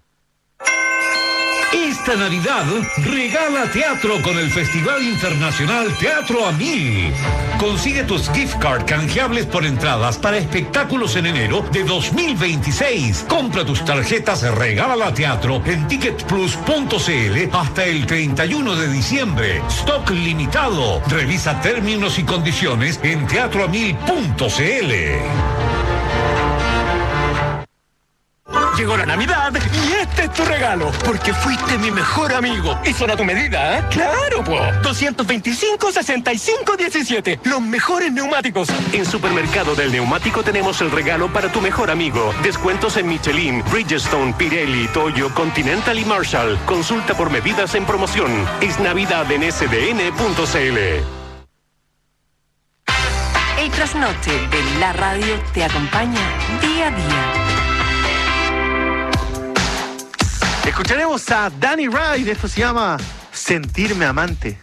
Esta Navidad regala teatro con el Festival Internacional Teatro a Mil. Consigue tus gift card canjeables por entradas para espectáculos en enero de dos mil veintiséis. Compra tus tarjetas Regala Teatro en ticket plus punto c l hasta el treinta y uno de diciembre. Stock limitado. Revisa términos y condiciones en teatro a mil punto c l. Llegó la Navidad y este es tu regalo, porque fuiste mi mejor amigo. Y son a tu medida, ¿eh? ¡Claro, po! doscientos veinticinco, sesenta y cinco, diecisiete. Los mejores neumáticos. En Supermercado del Neumático tenemos el regalo para tu mejor amigo. Descuentos en Michelin, Bridgestone, Pirelli, Toyo, Continental y Marshall. Consulta por medidas en promoción. Es Navidad en s d n punto c l. El trasnoche de la radio te acompaña día a día. Escucharemos a Danny Ride, esto se llama Sentirme Amante.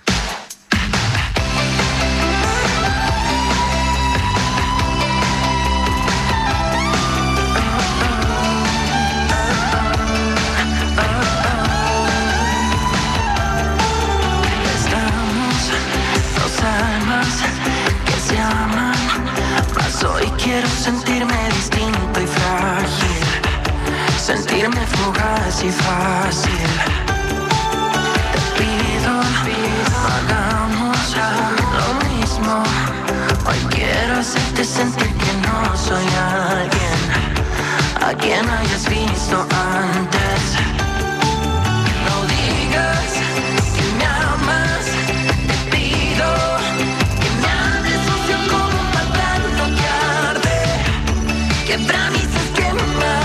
Estamos dos almas que se aman, mas hoy quiero sentirme distinto y frágil. Sentirme fugaz y fácil. Te pido, hagamos lo mismo. Hoy quiero hacerte sentir que no soy alguien a quien hayas visto antes. No digas que me amas. Te pido que me hables sucio como un pantano que arde, que para mí se quema.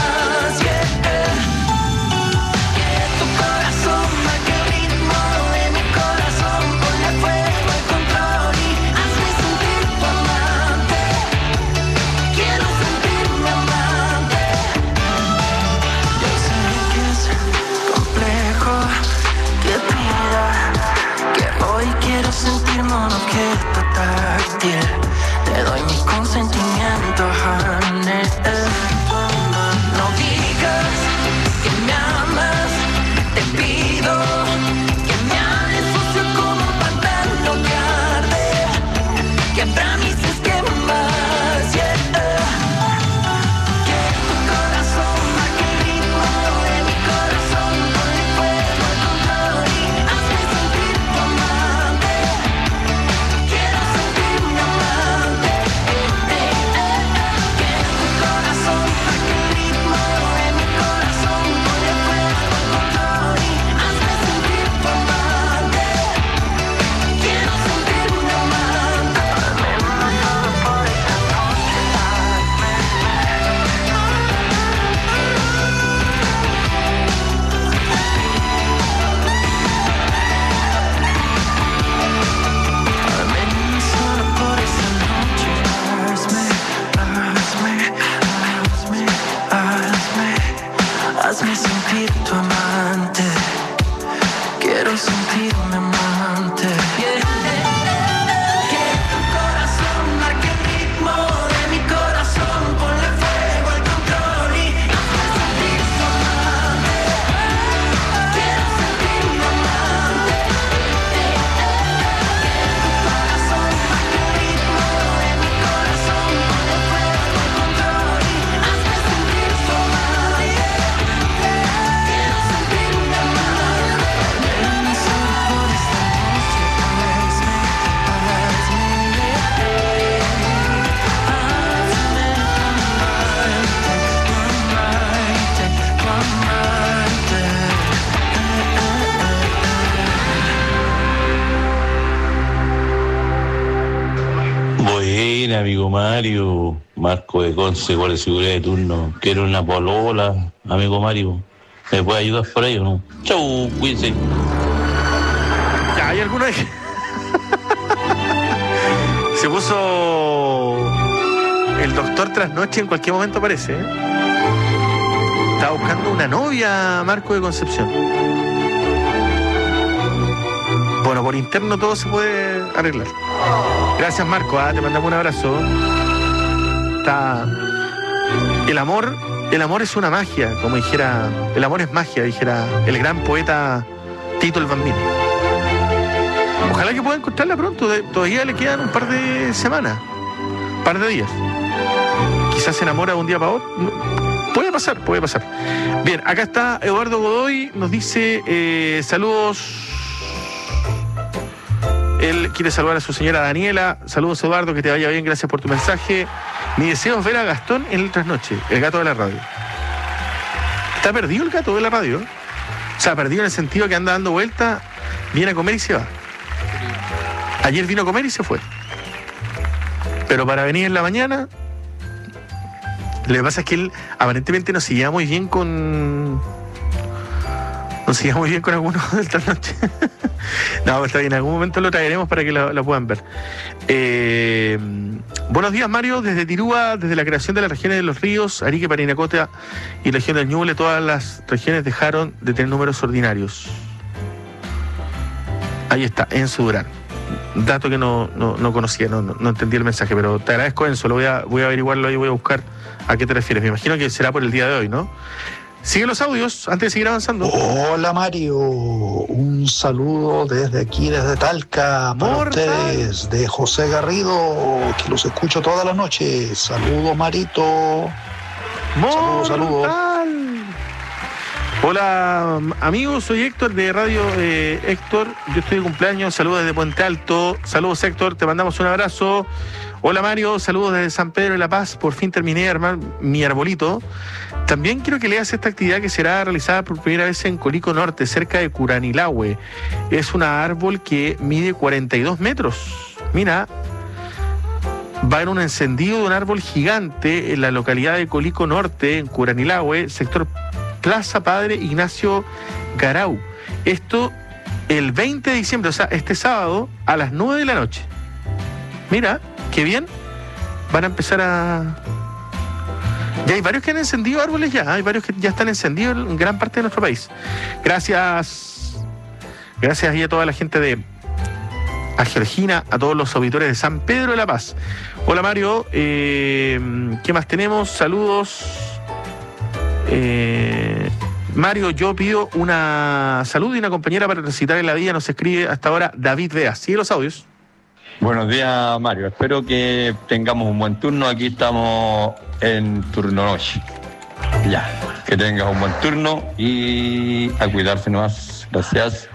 Sentirme un objeto táctil. Te doy mi consentimiento, honey. No días, amigo Mario. Marco de Conce, Guardia de Seguridad de Turno. Quiero una polola, amigo Mario. ¿Me puede ayudar por ahí o no? Chau, cuídense. Ya, hay alguna vez que... Se puso el doctor trasnoche, en cualquier momento aparece, ¿eh? Estaba buscando una novia, Marco de Concepción. Bueno, por interno todo se puede arreglar. Gracias, Marco, ¿eh? Te mandamos un abrazo. Está... El amor, el amor es una magia, como dijera... El amor es magia, dijera el gran poeta Tito el Bambino. Ojalá que pueda encontrarla pronto. Todavía le quedan un par de semanas, un par de días. Quizás se enamora de un día para otro. Puede pasar, puede pasar. Bien, acá está Eduardo Godoy. Nos dice eh, saludos. Él quiere saludar a su señora Daniela. Saludos, Eduardo, que te vaya bien. Gracias por tu mensaje. Mi deseo es ver a Gastón en el trasnoche, el gato de la radio. Está perdido el gato de la radio. O sea, perdido en el sentido que anda dando vuelta, viene a comer y se va. Ayer vino a comer y se fue. Pero para venir en la mañana, lo que pasa es que él aparentemente no se lleva muy bien con... No se lleva muy bien con algunos de esta noche. No, está bien, en algún momento lo traeremos para que lo, lo puedan ver. Eh, buenos días, Mario. Desde Tirúa, desde la creación de las regiones de los ríos, Arique, Parinacota y región del Ñuble, todas las regiones dejaron de tener números ordinarios. Ahí está, Enzo Durán. Dato que no, no, no conocía, no, no, no entendí el mensaje, pero te agradezco, Enzo, lo voy a, voy a averiguarlo y voy a buscar a qué te refieres. Me imagino que será por el día de hoy, ¿no? Sigue los audios antes de seguir avanzando. Hola, Mario, un saludo desde aquí, desde Talca, para Mortal. Ustedes, de José Garrido, que los escucho todas las noches. Saludos, Marito. Saludos, saludos. Hola, amigos, soy Héctor de Radio eh, Héctor. Yo estoy de cumpleaños. Saludos desde Puente Alto. Saludos, Héctor. Te mandamos un abrazo. Hola, Mario. Saludos desde San Pedro de la Paz. Por fin terminé de armar mi arbolito. También quiero que leas esta actividad que será realizada por primera vez en Colico Norte, cerca de Curanilahue. Es un árbol que mide cuarenta y dos metros. Mira, va en un encendido de un árbol gigante en la localidad de Colico Norte, en Curanilahue, sector Plaza Padre Ignacio Garau. Esto el veinte de diciembre, o sea, este sábado a las nueve de la noche. Mira, qué bien. Van a empezar a... Ya hay varios que han encendido árboles ya, hay varios que ya están encendidos en gran parte de nuestro país. Gracias. Gracias y a toda la gente de... A Georgina, a todos los auditores de San Pedro de la Paz. Hola, Mario. Eh, ¿Qué más tenemos? Saludos. Eh, Mario, yo pido una salud y una compañera para recitar en la vida. Nos escribe hasta ahora David Vea. Sigue los audios. Buenos días, Mario. Espero que tengamos un buen turno. Aquí estamos en turno noche. Ya, que tengas un buen turno y a cuidarse nomás. Gracias.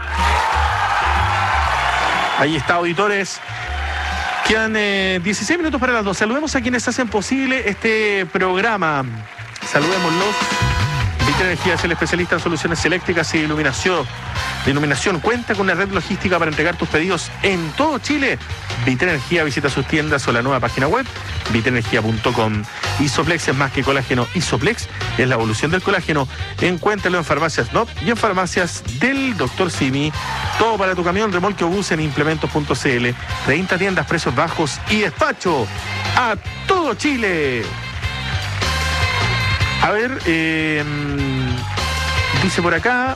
Ahí está, auditores. Quedan eh, dieciséis minutos para las dos. Saludemos a quienes hacen posible este programa. Saludémoslos. Vitra Energía es el especialista en soluciones eléctricas y iluminación. De iluminación cuenta con una red logística para entregar tus pedidos en todo Chile. Vitra Energía, visita sus tiendas o la nueva página web vitra energía punto com. Isoplex es más que colágeno. Isoplex es la evolución del colágeno. Encuéntralo en farmacias N O P y en farmacias del doctor Simi. Todo para tu camión, remolque o bus en implementos punto c l. treinta tiendas, precios bajos y despacho a todo Chile. A ver, eh, dice por acá,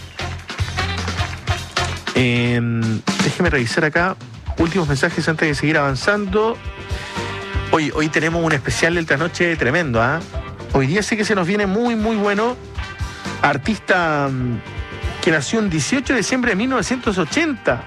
eh, déjeme revisar acá, últimos mensajes antes de seguir avanzando. Hoy, hoy tenemos un especial de esta noche tremendo, ¿ah? ¿eh? Hoy día sí que se nos viene muy, muy bueno. Artista que nació el dieciocho de diciembre de mil novecientos ochenta.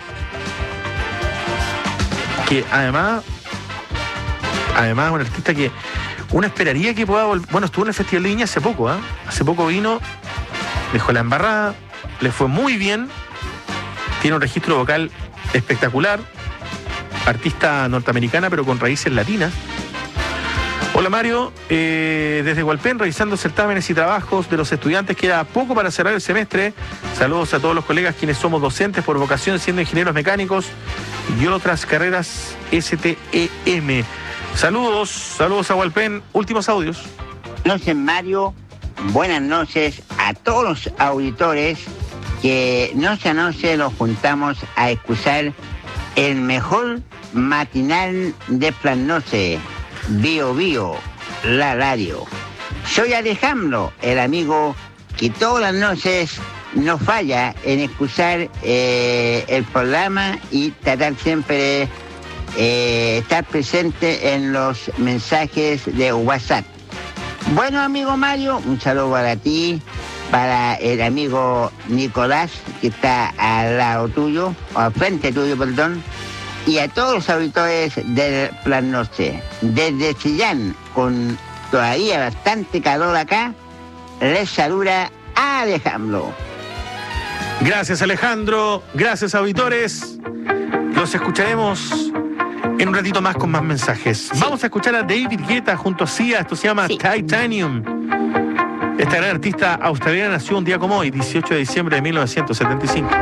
Que además, además un artista que uno esperaría que pueda volver. Bueno, estuvo en el Festival de Viña hace poco, ¿eh? Hace poco vino, dejó la embarrada, le fue muy bien, tiene un registro vocal espectacular, artista norteamericana pero con raíces latinas. Hola, Mario, eh, desde Hualpén, revisando certámenes y trabajos de los estudiantes, queda poco para cerrar el semestre. Saludos a todos los colegas quienes somos docentes por vocación, siendo ingenieros mecánicos y otras carreras S T E M. Saludos, saludos a Hualpén. Últimos audios. Buenas noches, Mario. Buenas noches a todos los auditores que noche a noche los juntamos a escuchar el mejor matinal de Plan Noche, Bio Bio, la radio. Soy Alejandro, el amigo que todas las noches no falla en escuchar eh, el programa y tratar siempre de eh, estar presente en los mensajes de WhatsApp. Bueno, amigo Mario, un saludo para ti, para el amigo Nicolás, que está al lado tuyo, o al frente tuyo, perdón, y a todos los auditores del Plan Noche. Desde Chillán, con todavía bastante calor acá, les saluda Alejandro. Gracias, Alejandro. Gracias, auditores. Los escucharemos en un ratito más con más mensajes. Sí. Vamos a escuchar a David Guetta junto a Sia. Esto se llama sí. Titanium. Esta gran artista australiana nació un día como hoy, dieciocho de diciembre de mil novecientos setenta y cinco.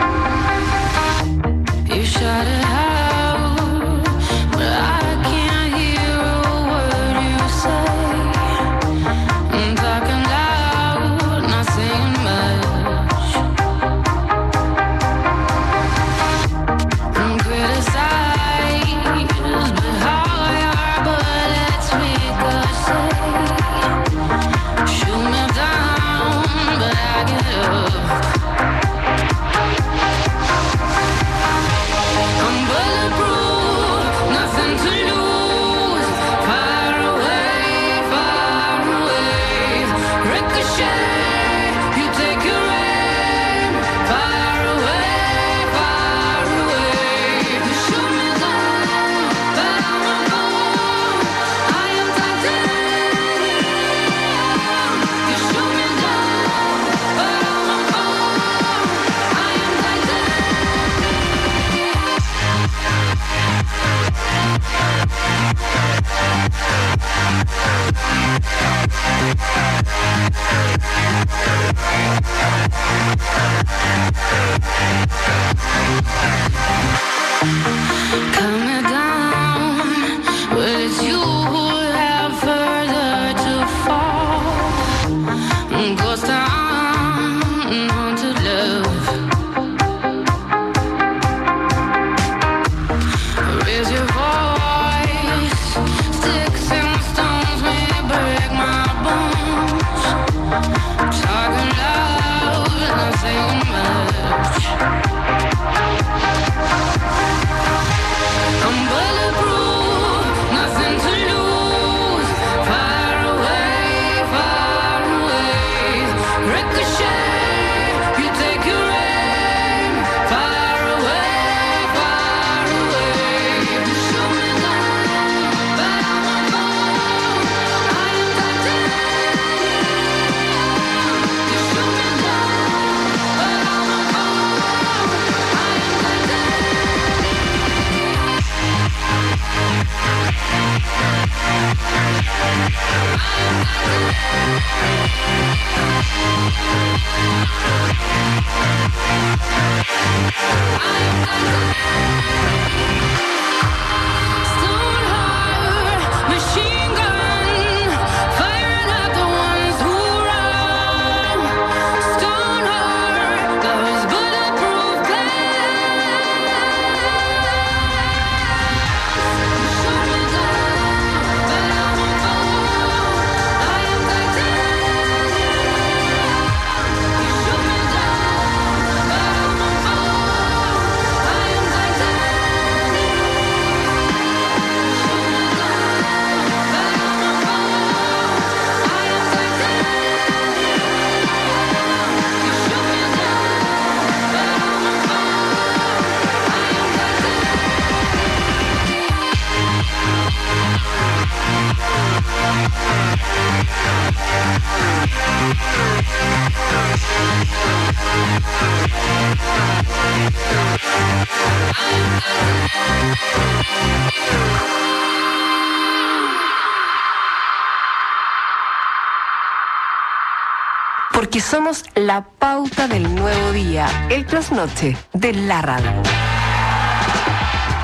Porque somos la pauta del nuevo día, el trasnoche de la radio.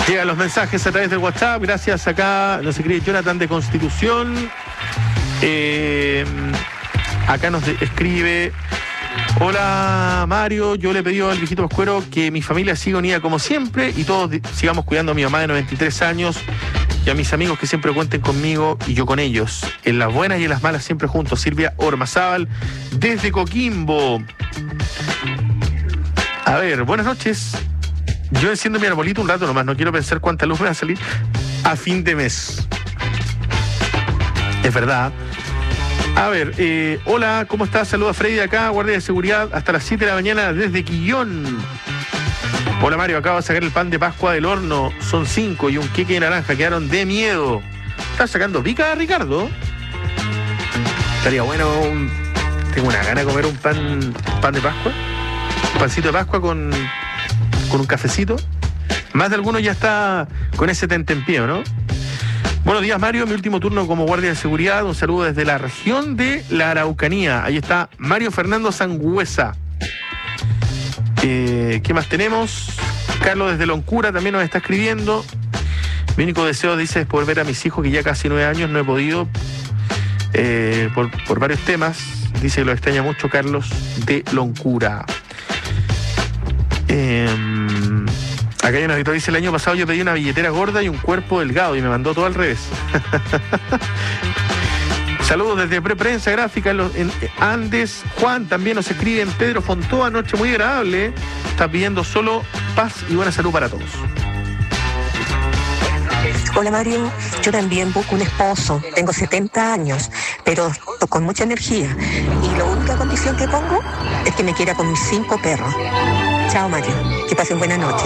Llegan los mensajes a través del WhatsApp. Gracias. Acá nos escribe Jonathan de Constitución. Eh, acá nos escribe: hola Mario, yo le he pedido al viejito Pascuero que mi familia siga unida como siempre y todos sigamos cuidando a mi mamá de noventa y tres años y a mis amigos que siempre cuenten conmigo y yo con ellos. En las buenas y en las malas siempre juntos. Silvia Ormazábal desde Coquimbo. A ver, buenas noches. Yo enciendo mi arbolito un rato nomás, no quiero pensar cuánta luz me va a salir a fin de mes. Es verdad. A ver, eh, hola, ¿cómo estás? Saludos a Freddy de acá, guardia de seguridad, hasta las siete de la mañana desde Quillón. Hola Mario, acabo de sacar el pan de Pascua del horno, son cinco y un queque de naranja, quedaron de miedo. ¿Estás sacando pica, Ricardo? Estaría bueno, un... tengo una gana de comer un pan, pan de Pascua, un pancito de Pascua con, con un cafecito. Más de alguno ya está con ese tentempié, ¿no? Buenos días Mario, mi último turno como guardia de seguridad, un saludo desde la región de la Araucanía. Ahí está Mario Fernando Sangüesa. Eh, ¿Qué más tenemos? Carlos desde Loncura también nos está escribiendo. Mi único deseo, dice, es poder ver a mis hijos, que ya casi nueve años no he podido eh, por, por varios temas. Dice que lo extraña mucho Carlos de Loncura. Eh, Acá hay una victoria, dice: el año pasado yo pedí una billetera gorda y un cuerpo delgado y me mandó todo al revés. Saludos desde Preprensa Gráfica en, los, en Andes. Juan también nos escribe en Pedro Fontoa, noche muy agradable. Está pidiendo solo paz y buena salud para todos. Hola Mario, yo también busco un esposo, tengo setenta años, pero con mucha energía. Y la única condición que pongo es que me quiera con mis cinco perros. Chao Mario, que pasen buena noche.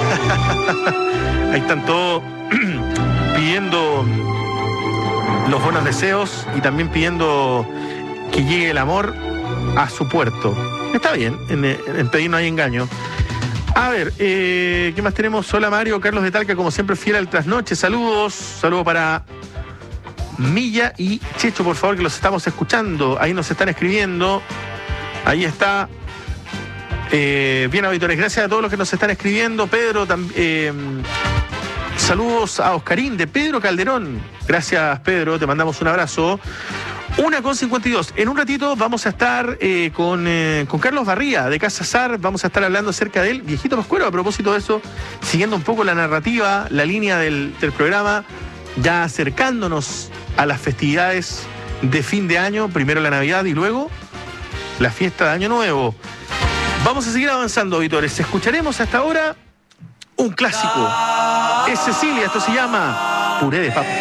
Ahí están todos pidiendo los buenos deseos y también pidiendo que llegue el amor a su puerto. Está bien, en, en pedir no hay engaño. A ver, eh, ¿qué más tenemos? Hola Mario, Carlos de Talca, como siempre fiel al trasnoche. Saludos, saludos para Milla y Checho, por favor, que los estamos escuchando. Ahí nos están escribiendo. Ahí está. Eh, bien, auditores, gracias a todos los que nos están escribiendo. Pedro, eh, saludos a Oscarín de Pedro Calderón. Gracias, Pedro, te mandamos un abrazo. Una con cincuenta y dos. En un ratito vamos a estar eh, con, eh, con Carlos Barría de Casa Sar. Vamos a estar hablando acerca del viejito Pascuero. A propósito de eso, siguiendo un poco la narrativa, la línea del, del programa, ya acercándonos a las festividades de fin de año, primero la Navidad y luego la fiesta de Año Nuevo. Vamos a seguir avanzando, auditores. Escucharemos hasta ahora un clásico. Es Cecilia, esto se llama Puré de Papa.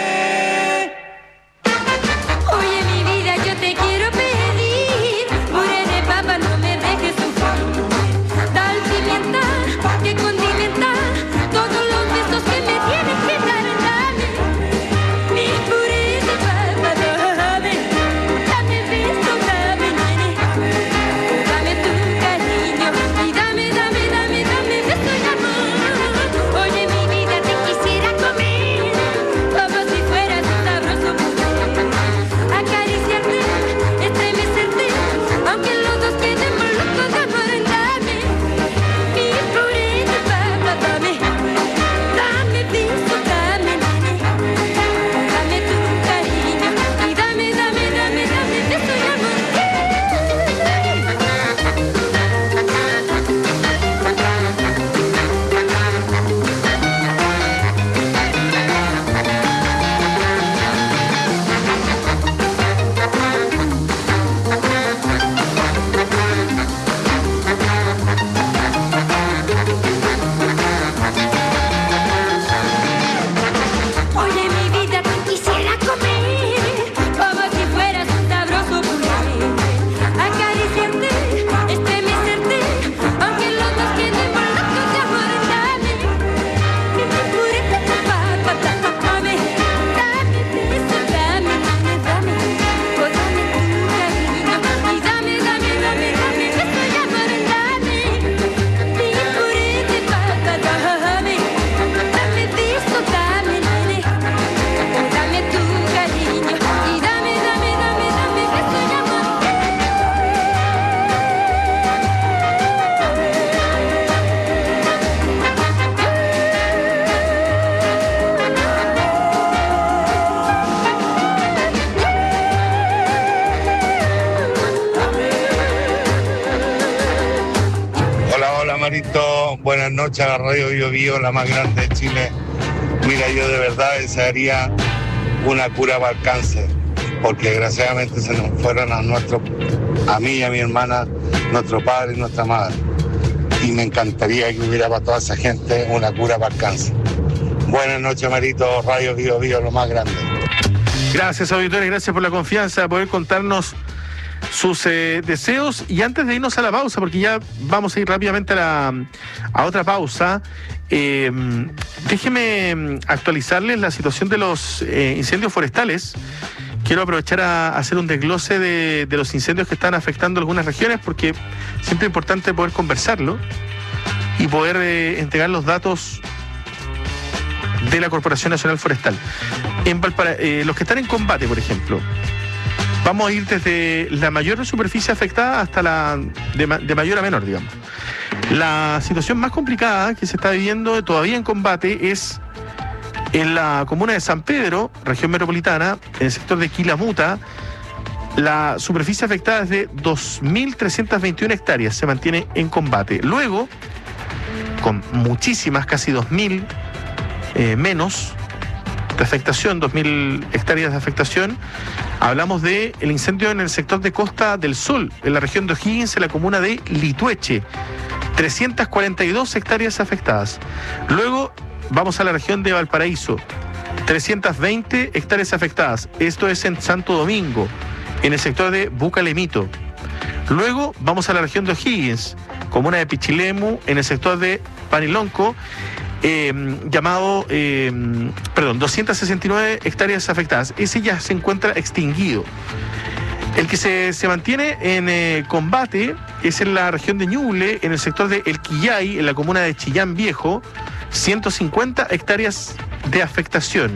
Oye, mi vida, yo te quiero pedir puré de papa, no me dejes sufrir. Dal pimienta que condimenta todos los besos que me tienes que dar. Dame mi puré de papa, dame, dame beso, dame, nene. Dame tu cariño y dame, dame, dame, dame beso y amor. Oye, mi vida, te quisiera comer como si buenas noches a la radio Bio Bio, la más grande de Chile. Mira, yo de verdad desearía una cura para el cáncer, porque desgraciadamente se nos fueron a nuestro, a mí y a mi hermana, nuestro padre y nuestra madre. Y me encantaría que hubiera para toda esa gente una cura para el cáncer. Buenas noches, Marito, radio Bio Bio, lo más grande. Gracias, auditores, gracias por la confianza de poder contarnos sus eh, deseos. Y antes de irnos a la pausa, porque ya vamos a ir rápidamente a, la, a otra pausa, eh, déjeme actualizarles la situación de los eh, incendios forestales. Quiero aprovechar a, a hacer un desglose de, de los incendios que están afectando algunas regiones, porque siempre es importante poder conversarlo y poder eh, entregar los datos de la Corporación Nacional Forestal. En Valpara- eh, los que están en combate, por ejemplo, vamos a ir desde la mayor superficie afectada hasta la de, ma- de mayor a menor, digamos. La situación más complicada que se está viviendo todavía en combate es en la comuna de San Pedro, región metropolitana, en el sector de Quilamuta. La superficie afectada es de dos mil trescientas veintiuna hectáreas, se mantiene en combate. Luego, con muchísimas, casi dos mil eh, menos de afectación, dos mil hectáreas de afectación, hablamos de el incendio en el sector de Costa del Sol, en la región de O'Higgins, en la comuna de Litueche, trescientas cuarenta y dos hectáreas afectadas. Luego vamos a la región de Valparaíso, trescientas veinte hectáreas afectadas. Esto es en Santo Domingo, en el sector de Bucalemito. Luego vamos a la región de O'Higgins, comuna de Pichilemu, en el sector de Panilonco, eh, llamado, eh, perdón, doscientas sesenta y nueve hectáreas afectadas. Ese ya se encuentra extinguido. El que se, se mantiene en eh, combate es en la región de Ñuble, en el sector de El Quillay, en la comuna de Chillán Viejo, ciento cincuenta hectáreas de afectación.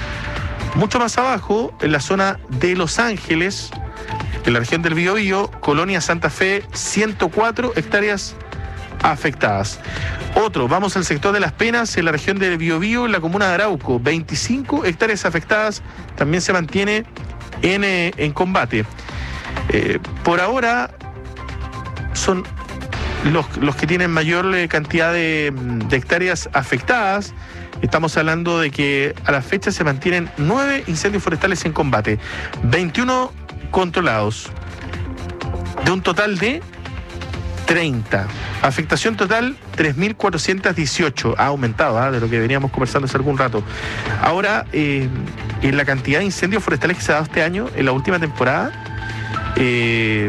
Mucho más abajo, en la zona de Los Ángeles, en la región del Biobío, Colonia Santa Fe, ciento cuatro hectáreas afectadas. Otro, vamos al sector de Las Penas, en la región del Biobío, en la comuna de Arauco, veinticinco hectáreas afectadas, también se mantiene en, eh, en combate. Eh, por ahora son los, los que tienen mayor eh, cantidad de, de hectáreas afectadas. Estamos hablando de que a la fecha se mantienen nueve incendios forestales en combate, veintiuno controlados, de un total de treinta. Afectación total, tres mil cuatrocientos dieciocho. Ha aumentado, ¿eh? de lo que veníamos conversando hace algún rato. Ahora, eh, en la cantidad de incendios forestales que se ha dado este año, en la última temporada, eh,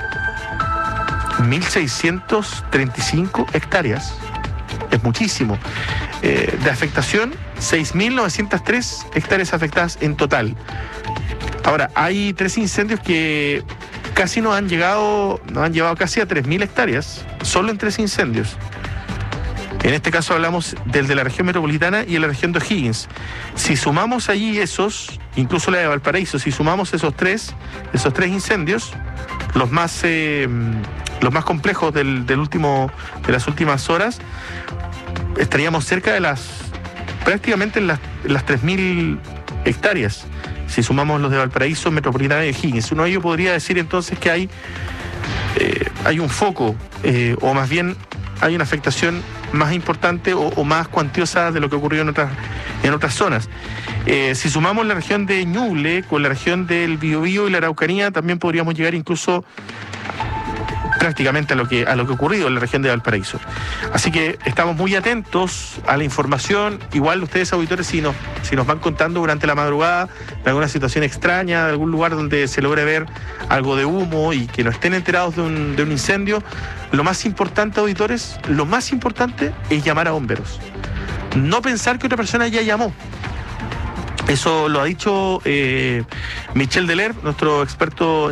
mil seiscientos treinta y cinco hectáreas. Es muchísimo. Eh, de afectación, seis mil novecientas tres hectáreas afectadas en total. Ahora, hay tres incendios que casi nos han llegado, nos han llevado casi a tres mil hectáreas, solo en tres incendios. En este caso hablamos del de la región metropolitana y de la región de O'Higgins. Si sumamos allí esos, incluso la de Valparaíso, si sumamos esos tres, esos tres incendios, los más, eh, los más complejos del, del último, de las últimas horas, estaríamos cerca de las, prácticamente en las, en las tres mil hectáreas. Si sumamos los de Valparaíso, Metropolitana y O'Higgins, uno de ellos podría decir entonces que hay, eh, hay un foco, eh, o más bien hay una afectación más importante o, o más cuantiosa de lo que ocurrió en otras, en otras zonas. Eh, si sumamos la región de Ñuble con la región del Biobío y la Araucanía, también podríamos llegar incluso prácticamente a lo que a lo que ha ocurrido en la región de Valparaíso. Así que estamos muy atentos a la información. Igual ustedes, auditores, si nos, si nos van contando durante la madrugada de alguna situación extraña, de algún lugar donde se logre ver algo de humo y que no estén enterados de un, de un incendio, lo más importante, auditores, lo más importante es llamar a bomberos. No pensar que otra persona ya llamó. Eso lo ha dicho eh, Michel Deler, nuestro experto